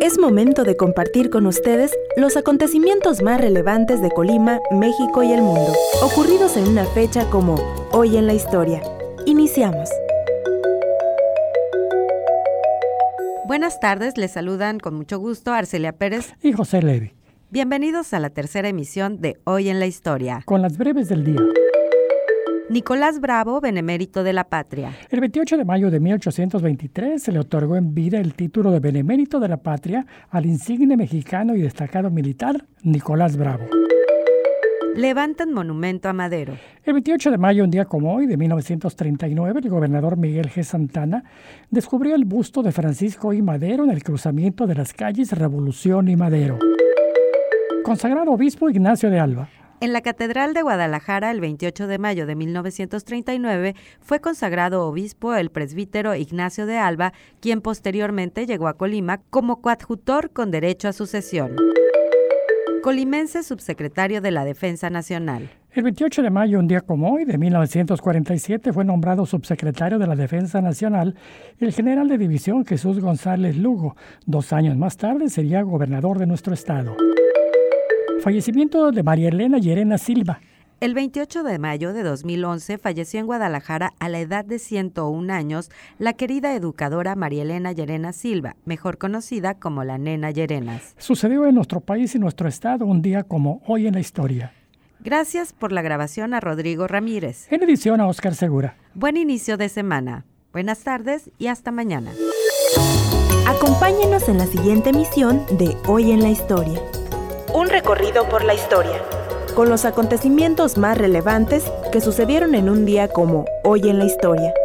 Es momento de compartir con ustedes los acontecimientos más relevantes de Colima, México y el mundo, ocurridos en una fecha como Hoy en la Historia. Iniciamos. Buenas tardes, les saludan con mucho gusto Arcelia Pérez y José Levi. Bienvenidos a la tercera emisión de Hoy en la Historia. Con las breves del día. Nicolás Bravo, benemérito de la patria. El 28 de mayo de 1823 se le otorgó en vida el título de benemérito de la patria al insigne mexicano y destacado militar Nicolás Bravo. Levantan monumento a Madero. El 28 de mayo, un día como hoy, de 1939, el gobernador Miguel G. Santana descubrió el busto de Francisco I. Madero en el cruzamiento de las calles Revolución y Madero. Consagrado obispo Ignacio de Alba. En la Catedral de Guadalajara, el 28 de mayo de 1939, fue consagrado obispo el presbítero Ignacio de Alba, quien posteriormente llegó a Colima como coadjutor con derecho a sucesión. Colimense subsecretario de la Defensa Nacional. El 28 de mayo, un día como hoy, de 1947, fue nombrado subsecretario de la Defensa Nacional el general de división Jesús González Lugo. 2 años más tarde sería gobernador de nuestro estado. Fallecimiento de María Elena Llerena Silva. El 28 de mayo de 2011 falleció en Guadalajara a la edad de 101 años la querida educadora María Elena Llerena Silva, mejor conocida como la Nena Llerenas. Sucedió en nuestro país y nuestro estado un día como Hoy en la Historia. Gracias por la grabación a Rodrigo Ramírez. En edición a Óscar Segura. Buen inicio de semana. Buenas tardes y hasta mañana. Acompáñenos en la siguiente emisión de Hoy en la Historia. Un recorrido por la historia, con los acontecimientos más relevantes que sucedieron en un día como Hoy en la Historia.